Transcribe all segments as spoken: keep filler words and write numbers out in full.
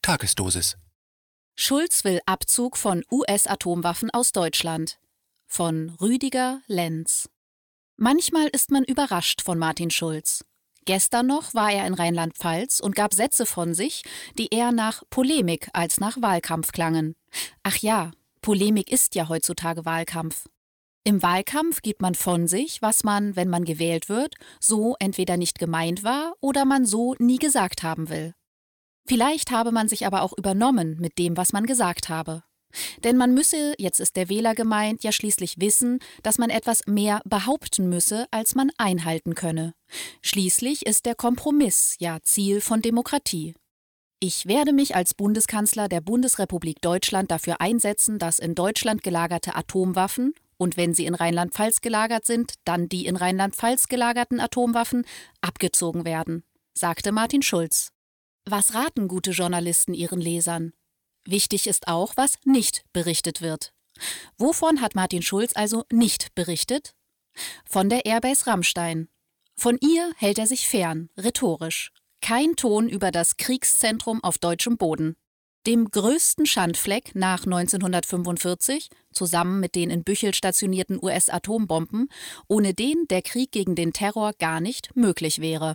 Tagesdosis. Schulz will Abzug von U S-Atomwaffen aus Deutschland. Von Rüdiger Lenz. Manchmal ist man überrascht von Martin Schulz. Gestern noch war er in Rheinland-Pfalz und gab Sätze von sich, die eher nach Polemik als nach Wahlkampf klangen. Ach ja, Polemik ist ja heutzutage Wahlkampf. Im Wahlkampf gibt man von sich, was man, wenn man gewählt wird, so entweder nicht gemeint war oder man so nie gesagt haben will. Vielleicht habe man sich aber auch übernommen mit dem, was man gesagt habe. Denn man müsse, jetzt ist der Wähler gemeint, ja schließlich wissen, dass man etwas mehr behaupten müsse, als man einhalten könne. Schließlich ist der Kompromiss ja Ziel von Demokratie. Ich werde mich als Bundeskanzler der Bundesrepublik Deutschland dafür einsetzen, dass in Deutschland gelagerte Atomwaffen und wenn sie in Rheinland-Pfalz gelagert sind, dann die in Rheinland-Pfalz gelagerten Atomwaffen abgezogen werden, sagte Martin Schulz. Was raten gute Journalisten ihren Lesern? Wichtig ist auch, was nicht berichtet wird. Wovon hat Martin Schulz also nicht berichtet? Von der Airbase Ramstein. Von ihr hält er sich fern, rhetorisch. Kein Ton über das Kriegszentrum auf deutschem Boden. Dem größten Schandfleck nach neunzehnhundertfünfundvierzig, zusammen mit den in Büchel stationierten U S-Atombomben, ohne den der Krieg gegen den Terror gar nicht möglich wäre.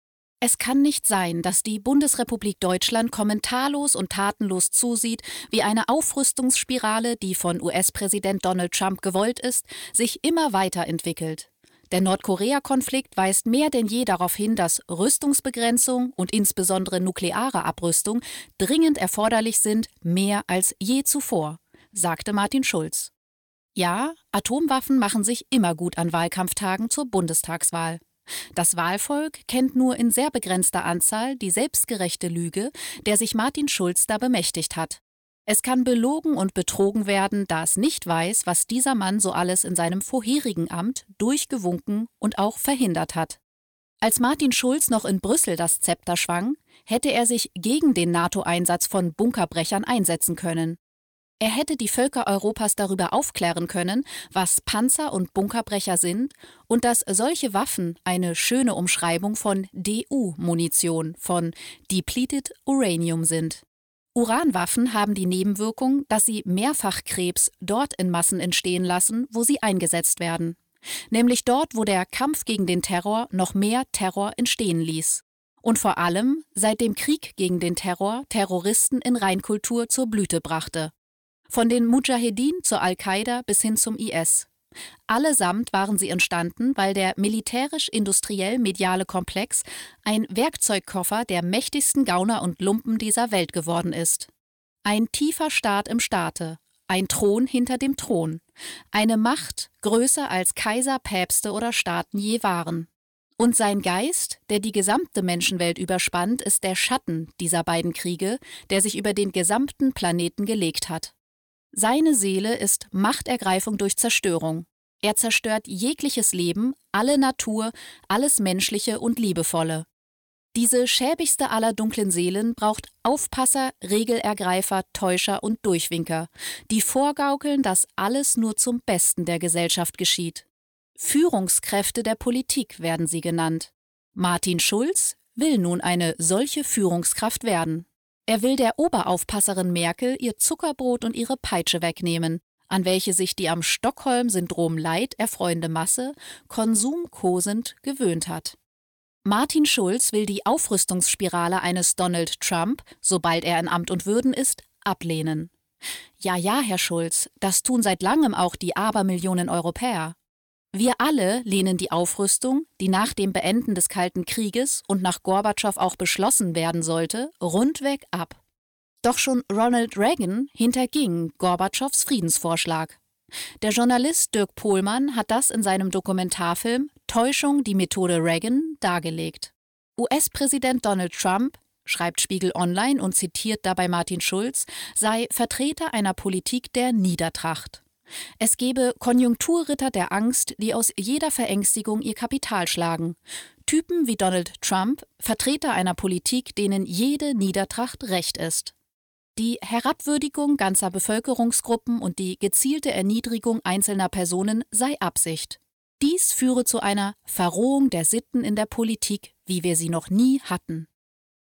Es kann nicht sein, dass die Bundesrepublik Deutschland kommentarlos und tatenlos zusieht, wie eine Aufrüstungsspirale, die von U S-Präsident Donald Trump gewollt ist, sich immer weiterentwickelt. Der Nordkorea-Konflikt weist mehr denn je darauf hin, dass Rüstungsbegrenzung und insbesondere nukleare Abrüstung dringend erforderlich sind, mehr als je zuvor, sagte Martin Schulz. Ja, Atomwaffen machen sich immer gut an Wahlkampftagen zur Bundestagswahl. Das Wahlvolk kennt nur in sehr begrenzter Anzahl die selbstgerechte Lüge, der sich Martin Schulz da bemächtigt hat. Es kann belogen und betrogen werden, da es nicht weiß, was dieser Mann so alles in seinem vorherigen Amt durchgewunken und auch verhindert hat. Als Martin Schulz noch in Brüssel das Zepter schwang, hätte er sich gegen den NATO-Einsatz von Bunkerbrechern einsetzen können. Er hätte die Völker Europas darüber aufklären können, was Panzer und Bunkerbrecher sind und dass solche Waffen eine schöne Umschreibung von D U-Munition, von Depleted Uranium sind. Uranwaffen haben die Nebenwirkung, dass sie Mehrfachkrebs dort in Massen entstehen lassen, wo sie eingesetzt werden. Nämlich dort, wo der Kampf gegen den Terror noch mehr Terror entstehen ließ. Und vor allem seit dem Krieg gegen den Terror Terroristen in Reinkultur zur Blüte brachte. Von den Mudschahedin zur Al-Qaida bis hin zum I S. Allesamt waren sie entstanden, weil der militärisch-industriell-mediale Komplex ein Werkzeugkoffer der mächtigsten Gauner und Lumpen dieser Welt geworden ist. Ein tiefer Staat im Staate, ein Thron hinter dem Thron, eine Macht größer als Kaiser, Päpste oder Staaten je waren. Und sein Geist, der die gesamte Menschenwelt überspannt, ist der Schatten dieser beiden Kriege, der sich über den gesamten Planeten gelegt hat. Seine Seele ist Machtergreifung durch Zerstörung. Er zerstört jegliches Leben, alle Natur, alles Menschliche und Liebevolle. Diese schäbigste aller dunklen Seelen braucht Aufpasser, Regelergreifer, Täuscher und Durchwinker, die vorgaukeln, dass alles nur zum Besten der Gesellschaft geschieht. Führungskräfte der Politik werden sie genannt. Martin Schulz will nun eine solche Führungskraft werden. Er will der Oberaufpasserin Merkel ihr Zuckerbrot und ihre Peitsche wegnehmen, an welche sich die am Stockholm-Syndrom leid erfreuende Masse konsumkosend gewöhnt hat. Martin Schulz will die Aufrüstungsspirale eines Donald Trump, sobald er in Amt und Würden ist, ablehnen. Ja, ja, Herr Schulz, das tun seit langem auch die Abermillionen Europäer. Wir alle lehnen die Aufrüstung, die nach dem Beenden des Kalten Krieges und nach Gorbatschow auch beschlossen werden sollte, rundweg ab. Doch schon Ronald Reagan hinterging Gorbatschows Friedensvorschlag. Der Journalist Dirk Pohlmann hat das in seinem Dokumentarfilm Täuschung, die Methode Reagan dargelegt. U S-Präsident Donald Trump, schreibt Spiegel Online und zitiert dabei Martin Schulz, sei Vertreter einer Politik der Niedertracht. Es gebe Konjunkturritter der Angst, die aus jeder Verängstigung ihr Kapital schlagen. Typen wie Donald Trump, Vertreter einer Politik, denen jede Niedertracht recht ist. Die Herabwürdigung ganzer Bevölkerungsgruppen und die gezielte Erniedrigung einzelner Personen sei Absicht. Dies führe zu einer Verrohung der Sitten in der Politik, wie wir sie noch nie hatten.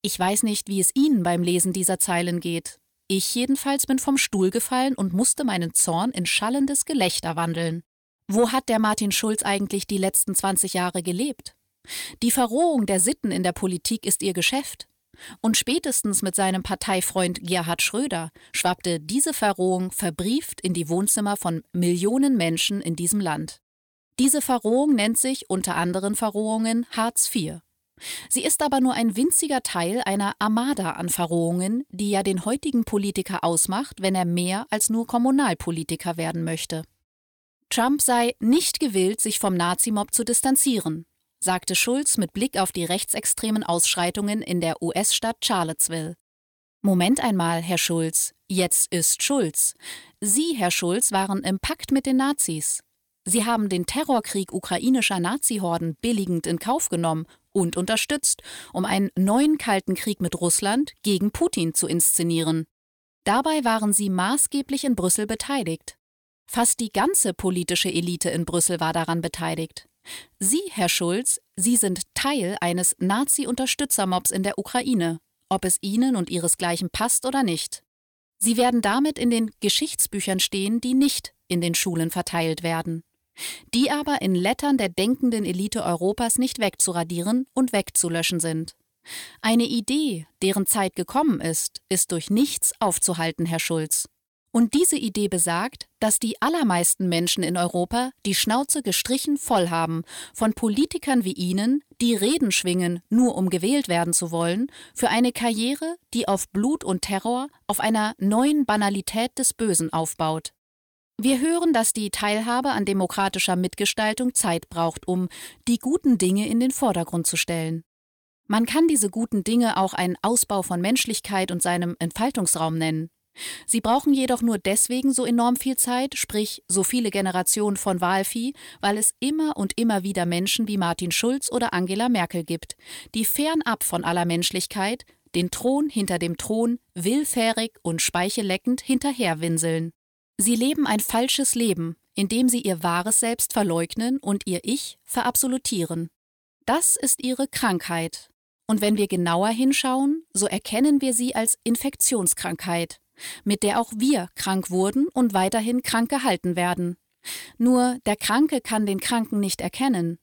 Ich weiß nicht, wie es Ihnen beim Lesen dieser Zeilen geht. Ich jedenfalls bin vom Stuhl gefallen und musste meinen Zorn in schallendes Gelächter wandeln. Wo hat der Martin Schulz eigentlich die letzten zwanzig Jahre gelebt? Die Verrohung der Sitten in der Politik ist ihr Geschäft. Und spätestens mit seinem Parteifreund Gerhard Schröder schwappte diese Verrohung verbrieft in die Wohnzimmer von Millionen Menschen in diesem Land. Diese Verrohung nennt sich unter anderen Verrohungen Hartz vier. Sie ist aber nur ein winziger Teil einer Armada an Verrohungen, die ja den heutigen Politiker ausmacht, wenn er mehr als nur Kommunalpolitiker werden möchte. Trump sei nicht gewillt, sich vom Nazimob zu distanzieren, sagte Schulz mit Blick auf die rechtsextremen Ausschreitungen in der U S-Stadt Charlottesville. Moment einmal, Herr Schulz, jetzt ist Schulz. Sie, Herr Schulz, waren im Pakt mit den Nazis. Sie haben den Terrorkrieg ukrainischer Nazihorden billigend in Kauf genommen und unterstützt, um einen neuen Kalten Krieg mit Russland gegen Putin zu inszenieren. Dabei waren Sie maßgeblich in Brüssel beteiligt. Fast die ganze politische Elite in Brüssel war daran beteiligt. Sie, Herr Schulz, Sie sind Teil eines Nazi-Unterstützermobs in der Ukraine, ob es Ihnen und Ihresgleichen passt oder nicht. Sie werden damit in den Geschichtsbüchern stehen, die nicht in den Schulen verteilt werden, die aber in Lettern der denkenden Elite Europas nicht wegzuradieren und wegzulöschen sind. Eine Idee, deren Zeit gekommen ist, ist durch nichts aufzuhalten, Herr Schulz. Und diese Idee besagt, dass die allermeisten Menschen in Europa die Schnauze gestrichen voll haben von Politikern wie Ihnen, die Reden schwingen, nur um gewählt werden zu wollen, für eine Karriere, die auf Blut und Terror, auf einer neuen Banalität des Bösen aufbaut. Wir hören, dass die Teilhabe an demokratischer Mitgestaltung Zeit braucht, um die guten Dinge in den Vordergrund zu stellen. Man kann diese guten Dinge auch einen Ausbau von Menschlichkeit und seinem Entfaltungsraum nennen. Sie brauchen jedoch nur deswegen so enorm viel Zeit, sprich so viele Generationen von Wahlvieh, weil es immer und immer wieder Menschen wie Martin Schulz oder Angela Merkel gibt, die fernab von aller Menschlichkeit den Thron hinter dem Thron willfährig und speichelleckend hinterherwinseln. Sie leben ein falsches Leben, indem sie ihr wahres Selbst verleugnen und ihr Ich verabsolutieren. Das ist ihre Krankheit. Und wenn wir genauer hinschauen, so erkennen wir sie als Infektionskrankheit, mit der auch wir krank wurden und weiterhin krank gehalten werden. Nur der Kranke kann den Kranken nicht erkennen.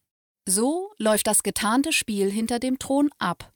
So läuft das getarnte Spiel hinter dem Thron ab.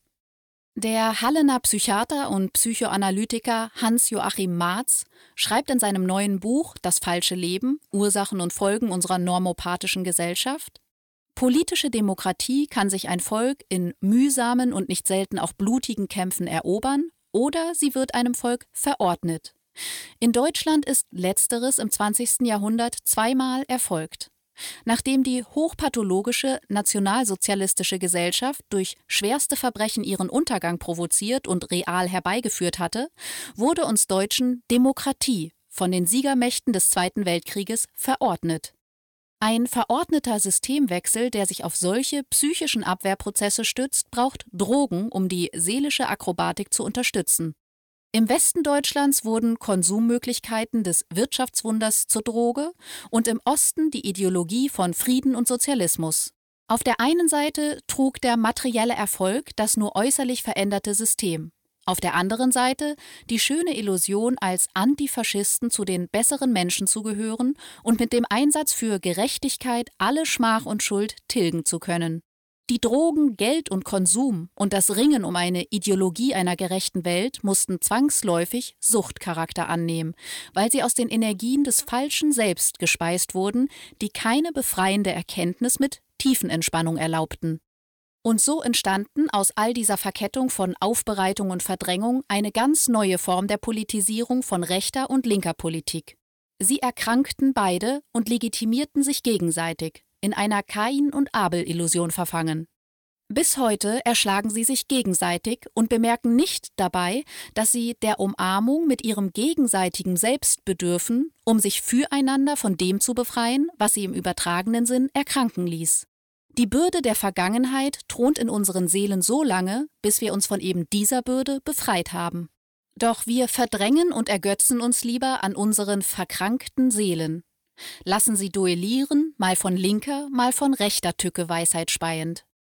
Der Hallener Psychiater und Psychoanalytiker Hans-Joachim Marz schreibt in seinem neuen Buch »Das falsche Leben – Ursachen und Folgen unserer normopathischen Gesellschaft«: Politische Demokratie kann sich ein Volk in mühsamen und nicht selten auch blutigen Kämpfen erobern, oder sie wird einem Volk verordnet. In Deutschland ist Letzteres im zwanzigsten Jahrhundert zweimal erfolgt. Nachdem die hochpathologische nationalsozialistische Gesellschaft durch schwerste Verbrechen ihren Untergang provoziert und real herbeigeführt hatte, wurde uns Deutschen Demokratie von den Siegermächten des Zweiten Weltkrieges verordnet. Ein verordneter Systemwechsel, der sich auf solche psychischen Abwehrprozesse stützt, braucht Drogen, um die seelische Akrobatik zu unterstützen. Im Westen Deutschlands wurden Konsummöglichkeiten des Wirtschaftswunders zur Droge und im Osten die Ideologie von Frieden und Sozialismus. Auf der einen Seite trug der materielle Erfolg das nur äußerlich veränderte System. Auf der anderen Seite die schöne Illusion, als Antifaschisten zu den besseren Menschen zu gehören und mit dem Einsatz für Gerechtigkeit alle Schmach und Schuld tilgen zu können. Die Drogen, Geld und Konsum und das Ringen um eine Ideologie einer gerechten Welt mussten zwangsläufig Suchtcharakter annehmen, weil sie aus den Energien des falschen Selbst gespeist wurden, die keine befreiende Erkenntnis mit Tiefenentspannung erlaubten. Und so entstanden aus all dieser Verkettung von Aufbereitung und Verdrängung eine ganz neue Form der Politisierung von rechter und linker Politik. Sie erkrankten beide und legitimierten sich gegenseitig, in einer Kain- und Abel-Illusion verfangen. Bis heute erschlagen sie sich gegenseitig und bemerken nicht dabei, dass sie der Umarmung mit ihrem gegenseitigen Selbst bedürfen, um sich füreinander von dem zu befreien, was sie im übertragenen Sinn erkranken ließ. Die Bürde der Vergangenheit thront in unseren Seelen so lange, bis wir uns von eben dieser Bürde befreit haben. Doch wir verdrängen und ergötzen uns lieber an unseren verkrankten Seelen. Lassen sie duellieren, mal von linker, mal von rechter Tücke Weisheit speiend.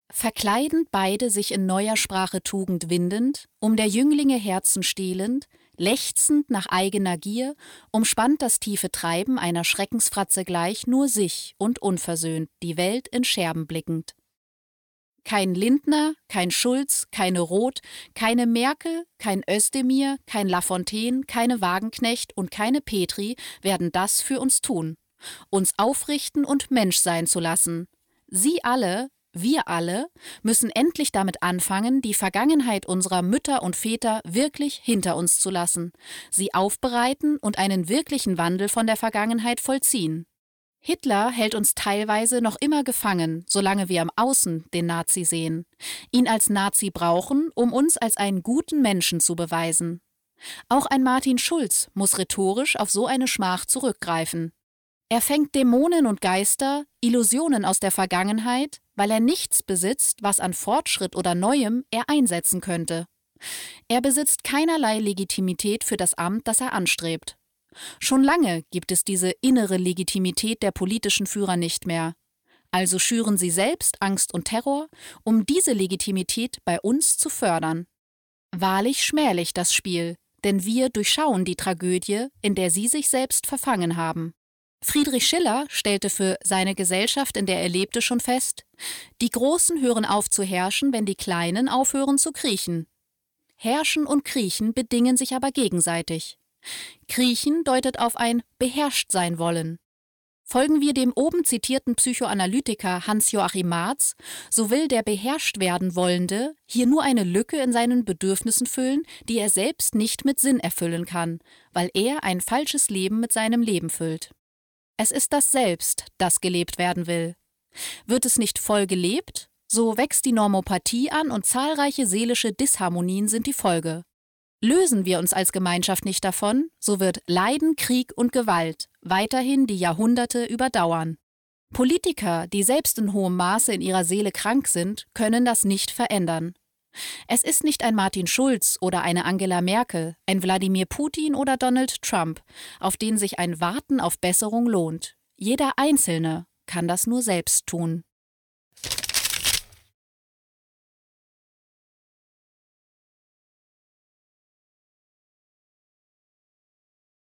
Verkleidend beide sich in neuer Sprache Tugend windend, um der Jünglinge Herzen stehlend, lechzend nach eigener Gier, umspannt das tiefe Treiben einer Schreckensfratze gleich nur sich und unversöhnt, die Welt in Scherben blickend. Kein Lindner, kein Schulz, keine Roth, keine Merkel, kein Özdemir, kein Lafontaine, keine Wagenknecht und keine Petri werden das für uns tun, uns aufrichten und Mensch sein zu lassen. Sie alle, wir alle, müssen endlich damit anfangen, die Vergangenheit unserer Mütter und Väter wirklich hinter uns zu lassen, sie aufbereiten und einen wirklichen Wandel von der Vergangenheit vollziehen. Hitler hält uns teilweise noch immer gefangen, solange wir am Außen den Nazi sehen, ihn als Nazi brauchen, um uns als einen guten Menschen zu beweisen. Auch ein Martin Schulz muss rhetorisch auf so eine Schmach zurückgreifen. Er fängt Dämonen und Geister, Illusionen aus der Vergangenheit, weil er nichts besitzt, was an Fortschritt oder Neuem er einsetzen könnte. Er besitzt keinerlei Legitimität für das Amt, das er anstrebt. Schon lange gibt es diese innere Legitimität der politischen Führer nicht mehr. Also schüren sie selbst Angst und Terror, um diese Legitimität bei uns zu fördern. Wahrlich schmählich das Spiel, denn wir durchschauen die Tragödie, in der sie sich selbst verfangen haben. Friedrich Schiller stellte für seine Gesellschaft, in der er lebte, schon fest: Die Großen hören auf zu herrschen, wenn die Kleinen aufhören zu kriechen. Herrschen und Kriechen bedingen sich aber gegenseitig. Kriechen deutet auf ein beherrscht sein wollen. Folgen wir dem oben zitierten Psychoanalytiker Hans-Joachim Marz, so will der beherrscht werden Wollende hier nur eine Lücke in seinen Bedürfnissen füllen, die er selbst nicht mit Sinn erfüllen kann, weil er ein falsches Leben mit seinem Leben füllt. Es ist das Selbst, das gelebt werden will. Wird es nicht voll gelebt, so wächst die Normopathie an und zahlreiche seelische Disharmonien sind die Folge. Lösen wir uns als Gemeinschaft nicht davon, so wird Leiden, Krieg und Gewalt weiterhin die Jahrhunderte überdauern. Politiker, die selbst in hohem Maße in ihrer Seele krank sind, können das nicht verändern. Es ist nicht ein Martin Schulz oder eine Angela Merkel, ein Wladimir Putin oder Donald Trump, auf den sich ein Warten auf Besserung lohnt. Jeder Einzelne kann das nur selbst tun.